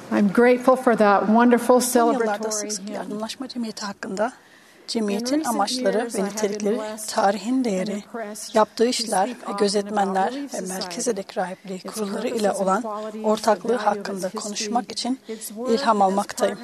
I'm grateful for that wonderful Son yıllarda sık celebratory sık hymn. yardımlaşma cemiyeti hakkında, cemiyetin amaçları ve nitelikleri, tarihin değeri, yaptığı işler ve gözetmenler ve merkezedeki rahipliği kurulları ile olan ortaklığı hakkında konuşmak için ilham almaktayım.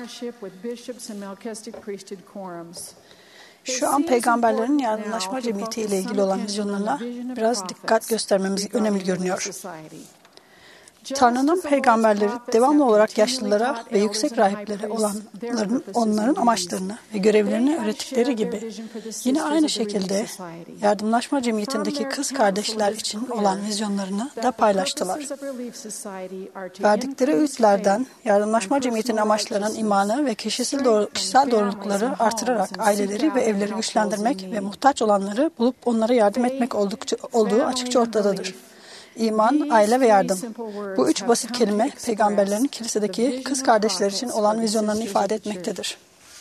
Şu an peygamberlerin yardımlaşma cemiyeti ile ilgili olan vizyonlarına biraz dikkat göstermemiz önemli görünüyor. Tanrı'nın peygamberleri devamlı olarak yaşlılara ve yüksek rahiplere onların amaçlarını ve görevlerini öğrettikleri gibi yine aynı şekilde yardımlaşma cemiyetindeki kız kardeşler için olan vizyonlarını da paylaştılar. Verdikleri öğütlerden yardımlaşma cemiyetinin amaçlarının imanı ve kişisel doğrulukları artırarak aileleri ve evleri güçlendirmek ve muhtaç olanları bulup onlara yardım etmek olduğu açıkça ortadadır. İman, aile ve yardım. Bu üç basit kelime peygamberlerin kilisedeki kız kardeşler için olan vizyonlarını ifade etmektedir.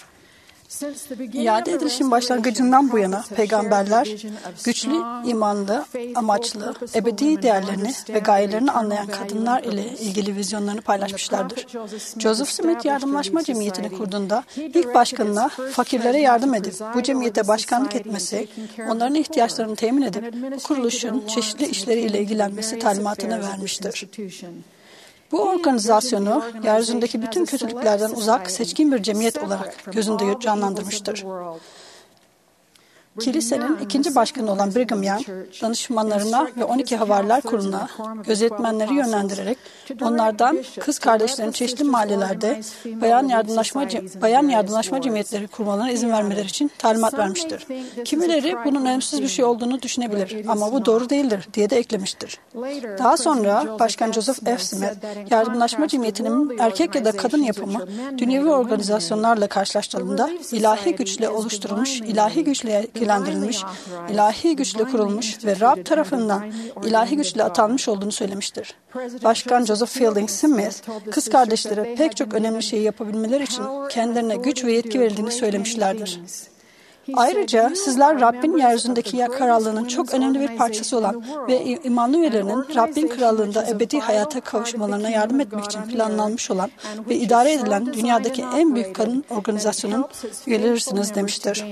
İade edilişin başlangıcından bu yana peygamberler güçlü, imanlı, amaçlı, ebedi değerlerini ve gayelerini anlayan kadınlar ile ilgili vizyonlarını paylaşmışlardır. Joseph Smith yardımlaşma cemiyetini kurduğunda ilk başkanına fakirlere yardım edip bu cemiyete başkanlık etmesi, onların ihtiyaçlarını temin edip bu kuruluşun çeşitli işleriyle ilgilenmesi talimatını vermiştir. Bu organizasyonu yeryüzündeki bütün kötülüklerden uzak, seçkin bir cemiyet olarak gözünde canlandırmıştır. Kilisenin ikinci başkanı olan Brigham Young, danışmanlarına ve 12 havariler kuruluna gözetmenleri yönlendirerek onlardan kız kardeşlerin çeşitli mahallelerde bayan yardımlaşma cemiyetleri kurmalarına izin vermeleri için talimat vermiştir. Kimileri bunun önemsiz bir şey olduğunu düşünebilir ama bu doğru değildir diye de eklemiştir. Daha sonra Başkan Joseph F. Smith, yardımlaşma cemiyetinin erkek ya da kadın yapımı dünyevi organizasyonlarla karşılaştırıldığında ilahi güçle oluşturulmuş, ilahi güçle ilgilendirilmiş, ilahi güçle kurulmuş ve Rab tarafından ilahi güçle atanmış olduğunu söylemiştir. Başkan Joseph Fielding Smith, kız kardeşlere pek çok önemli şeyi yapabilmeleri için kendilerine güç ve yetki verildiğini söylemişlerdir. Ayrıca sizler Rabbin yeryüzündeki krallığının çok önemli bir parçası olan ve imanlı üyelerinin Rabbin krallığında ebedi hayata kavuşmalarına yardım etmek için planlanmış olan ve idare edilen dünyadaki en büyük kadın organizasyonun üyelerisiniz demiştir.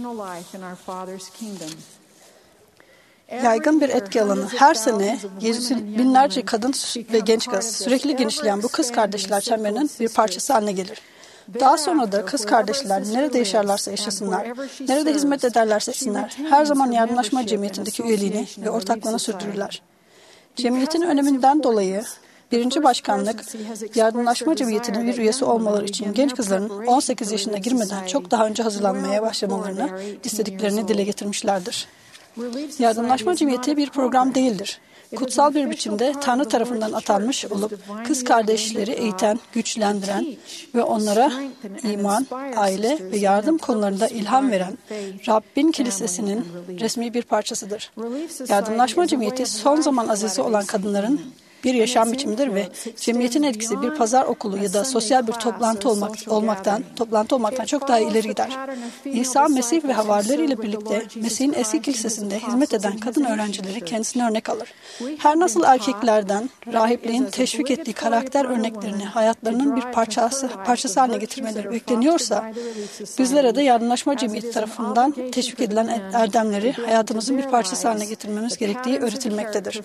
Yaygın bir etki alanı. Her sene binlerce kadın ve genç kız sürekli genişleyen bu kız kardeşler çemberinin bir parçası haline gelir. Daha sonra da kız kardeşler nerede yaşarlarsa yaşasınlar, nerede hizmet ederlerse etsinler, her zaman yardımlaşma cemiyetindeki üyeliğini ve ortaklığını sürdürürler. Cemiyetin öneminden dolayı birinci başkanlık, yardımlaşma cemiyetinin bir üyesi olmaları için genç kızların 18 yaşına girmeden çok daha önce hazırlanmaya başlamalarını istediklerini dile getirmişlerdir. Yardımlaşma cemiyeti bir program değildir. Kutsal bir biçimde Tanrı tarafından atanmış olup kız kardeşleri eğiten, güçlendiren ve onlara iman, aile ve yardım konularında ilham veren Rabbin Kilisesi'nin resmi bir parçasıdır. Yardımlaşma cemiyeti son zaman azizi olan kadınların bir yaşam biçimidir ve cemiyetin etkisi bir pazar okulu ya da sosyal bir toplantı olmaktan çok daha ileri gider. İsa Mesih ve havarileriyle birlikte Mesih'in eski kilisesinde hizmet eden kadın öğrencileri kendisine örnek alır. Her nasıl erkeklerden rahipliğin teşvik ettiği karakter örneklerini hayatlarının bir parçası haline getirmeleri bekleniyorsa, bizlere de yardımlaşma cemiyeti tarafından teşvik edilen erdemleri hayatımızın bir parçası haline getirmemiz gerektiği öğretilmektedir.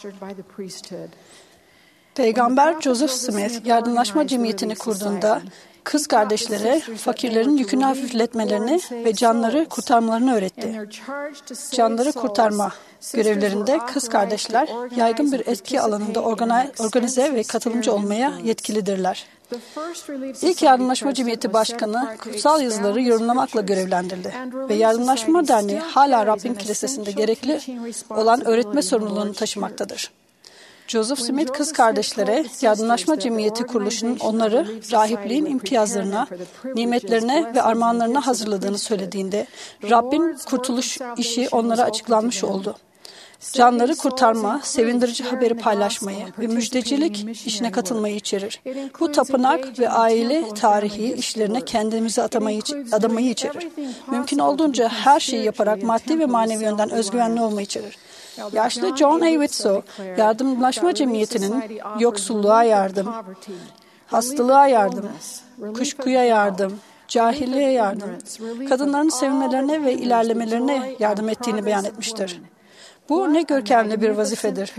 Peygamber Joseph Smith yardımlaşma cemiyetini kurduğunda kız kardeşlere fakirlerin yükünü hafifletmelerini ve canları kurtarmalarını öğretti. Canları kurtarma görevlerinde kız kardeşler yaygın bir etki alanında organize ve katılımcı olmaya yetkilidirler. İlk Yardımlaşma Cemiyeti Başkanı kutsal yazıları yorumlamakla görevlendirildi ve Yardımlaşma Derneği hala Rabbin Kilisesi'nde gerekli olan öğretme sorumluluğunu taşımaktadır. Joseph Smith kız kardeşlere Yardımlaşma Cemiyeti kuruluşunun onları rahipliğin imtiyazlarına, nimetlerine ve armağanlarına hazırladığını söylediğinde Rabbin kurtuluş işi onlara açıklanmış oldu. Canları kurtarma, sevindirici haberi paylaşmayı ve müjdecilik işine katılmayı içerir. Bu tapınak ve aile tarihi işlerine kendimizi adamayı içerir. Mümkün olduğunca her şeyi yaparak maddi ve manevi yönden özgüvenli olmayı içerir. Yaşlı John A. Widtsoe, Yardımlaşma Cemiyeti'nin yoksulluğa yardım, hastalığa yardım, kuşkuya yardım, cahilliğe yardım, kadınların sevinmelerine ve ilerlemelerine yardım ettiğini beyan etmiştir. Bu ne görkemli bir vazifedir.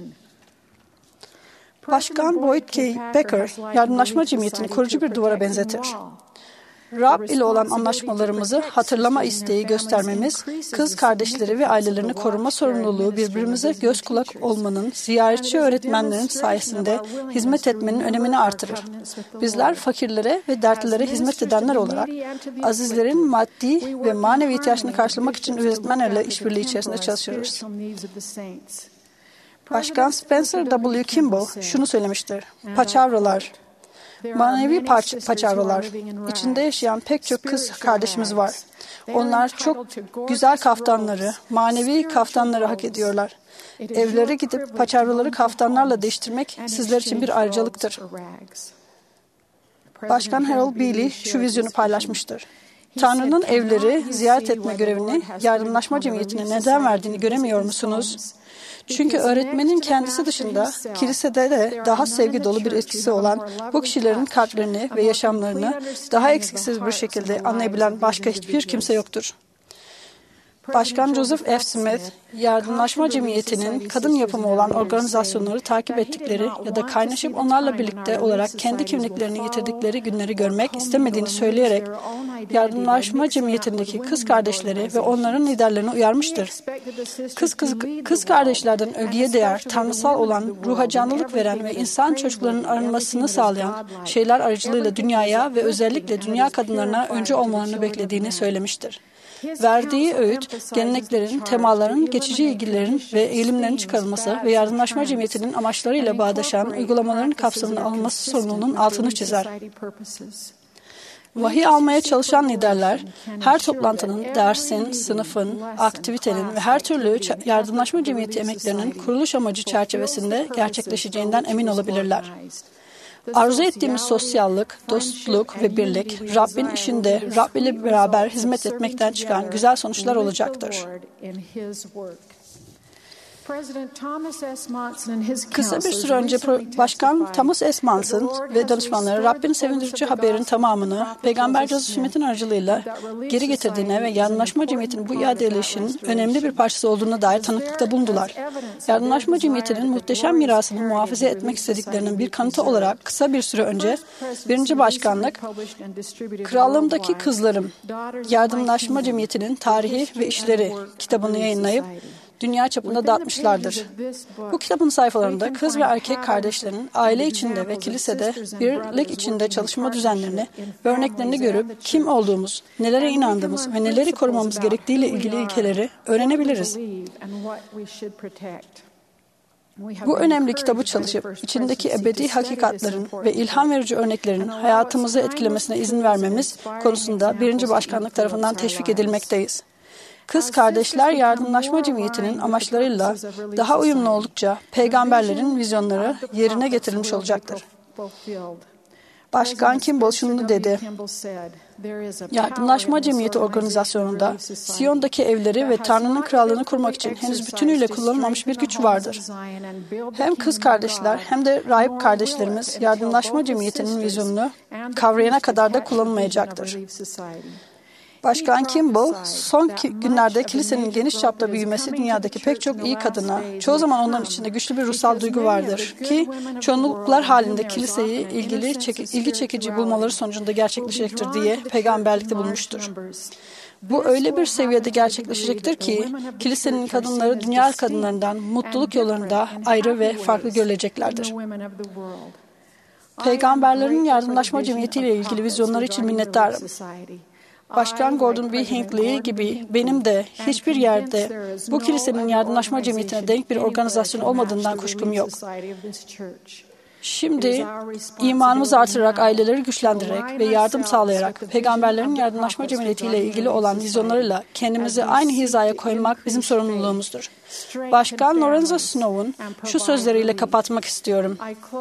Başkan Boyd K. Becker, Yardımlaşma Cemiyeti'ni kurucu bir duvara benzetir. Rab ile olan anlaşmalarımızı hatırlama isteği göstermemiz, kız kardeşleri ve ailelerini koruma sorumluluğu, birbirimize göz kulak olmanın, ziyaretçi öğretmenlerin sayesinde hizmet etmenin önemini artırır. Bizler fakirlere ve dertlilere hizmet edenler olarak, azizlerin maddi ve manevi ihtiyaçlarını karşılamak için öğretmenlerle işbirliği içerisinde çalışıyoruz. Başkan Spencer W. Kimball şunu söylemiştir: paçavralar, manevi paçavralar, içinde yaşayan pek çok kız kardeşimiz var. Onlar çok güzel kaftanları, manevi kaftanları hak ediyorlar. Evlere gidip paçavraları kaftanlarla değiştirmek sizler için bir ayrıcalıktır. Başkan Harold Bailey şu vizyonu paylaşmıştır: Tanrı'nın evleri ziyaret etme görevini Yardımlaşma Cemiyeti'ne neden verdiğini göremiyor musunuz? Çünkü öğretmenin kendisi dışında kilisede de daha sevgi dolu bir etkisi olan bu kişilerin kalplerini ve yaşamlarını daha eksiksiz bir şekilde anlayabilen başka hiçbir kimse yoktur. Başkan Joseph F. Smith, Yardımlaşma Cemiyeti'nin kadın yapımı olan organizasyonları takip ettikleri ya da kaynaşıp onlarla birlikte olarak kendi kimliklerini yitirdikleri günleri görmek istemediğini söyleyerek, Yardımlaşma Cemiyeti'ndeki kız kardeşleri ve onların liderlerini uyarmıştır. Kız kardeşlerden övgüye değer, tanrısal olan, ruha canlılık veren ve insan çocuklarının arınmasını sağlayan şeyler aracılığıyla dünyaya ve özellikle dünya kadınlarına öncü olmalarını beklediğini söylemiştir. Verdiği öğüt, geleneklerin, temaların, geçici ilgilerin ve eğilimlerin çıkarılması ve Yardımlaşma Cemiyeti'nin amaçlarıyla bağdaşan uygulamaların kapsamına alınması sorumluluğunun altını çizer. Vahiy almaya çalışan liderler, her toplantının, dersin, sınıfın, aktivitenin ve her türlü Yardımlaşma Cemiyeti emeklerinin kuruluş amacı çerçevesinde gerçekleşeceğinden emin olabilirler. Arzu ettiğimiz sosyallık, dostluk ve birlik, Rabbin işinde Rab ile beraber hizmet etmekten çıkan güzel sonuçlar olacaktır. Kısa bir süre önce Başkan Thomas S. Monson ve danışmanları Rabbin sevindirici haberin tamamını Peygamber Joseph Smith'in aracılığıyla geri getirdiğine ve Yardımlaşma Cemiyeti'nin bu iade edilişinin önemli bir parçası olduğuna dair tanıklıkta bulundular. Yardımlaşma Cemiyeti'nin muhteşem mirasını muhafaza etmek istediklerinin bir kanıtı olarak kısa bir süre önce 1. Başkanlık, Krallığımdaki Kızlarım, Yardımlaşma Cemiyeti'nin Tarihi ve İşleri kitabını yayınlayıp dünya çapında dağıtmışlardır. Bu kitabın sayfalarında kız ve erkek kardeşlerin aile içinde ve kilisede birlik içinde çalışma düzenlerini ve örneklerini görüp kim olduğumuz, nelere inandığımız ve neleri korumamız gerektiğiyle ilgili ilkeleri öğrenebiliriz. Bu önemli kitabı çalışıp içindeki ebedi hakikatlerin ve ilham verici örneklerin hayatımızı etkilemesine izin vermemiz konusunda 1. Başkanlık tarafından teşvik edilmekteyiz. Kız kardeşler Yardımlaşma Cemiyeti'nin amaçlarıyla daha uyumlu oldukça peygamberlerin vizyonları yerine getirilmiş olacaktır. Başkan Kimball şunu dedi: Yardımlaşma Cemiyeti organizasyonunda Siyon'daki evleri ve Tanrı'nın krallığını kurmak için henüz bütünüyle kullanılmamış bir güç vardır. Hem kız kardeşler hem de rahip kardeşlerimiz Yardımlaşma Cemiyeti'nin vizyonunu kavrayana kadar da kullanılmayacaktır. Başkan Kimball, son günlerde kilisenin geniş çapta büyümesi dünyadaki pek çok iyi kadına, çoğu zaman onların içinde güçlü bir ruhsal duygu vardır ki çoğunluklar halinde kiliseyi ilgi çekici bulmaları sonucunda gerçekleşecektir diye peygamberlikte bulmuştur. Bu öyle bir seviyede gerçekleşecektir ki kilisenin kadınları dünya kadınlarından mutluluk yollarında ayrı ve farklı görüleceklerdir. Peygamberlerin Yardımlaşma Cemiyeti ile ilgili vizyonları için minnettarım. Başkan Gordon B. Hinckley gibi benim de hiçbir yerde bu kilisenin Yardımlaşma Cemiyeti'ne denk bir organizasyon olmadığından kuşkum yok. Şimdi imanımızı artırarak, aileleri güçlendirerek ve yardım sağlayarak Peygamberlerin Yardımlaşma Cemiyeti ile ilgili olan vizyonlarıyla kendimizi aynı hizaya koymak bizim sorumluluğumuzdur. Başkan Lorenzo Snow'un şu sözleriyle kapatmak istiyorum.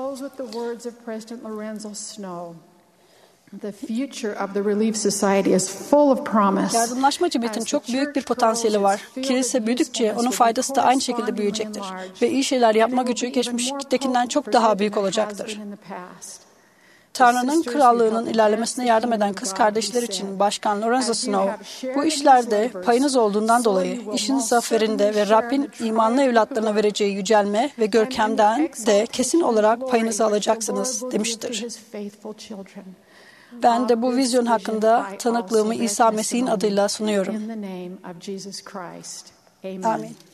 Yardımlaşma Cemiyeti'nin çok büyük bir potansiyeli var. Kilise büyüdükçe onun faydası da aynı şekilde büyüyecektir. Ve iyi şeyler yapma gücü geçmiştekinden çok daha büyük olacaktır. Tanrı'nın krallığının ilerlemesine yardım eden kız kardeşler için Başkan Lorenzo Snow, bu işlerde payınız olduğundan dolayı işin zaferinde ve Rabbin imanlı evlatlarına vereceği yücelme ve görkemden de kesin olarak payınızı alacaksınız demiştir. Ben de bu vizyon hakkında tanıklığımı İsa Mesih'in adıyla sunuyorum. Amin.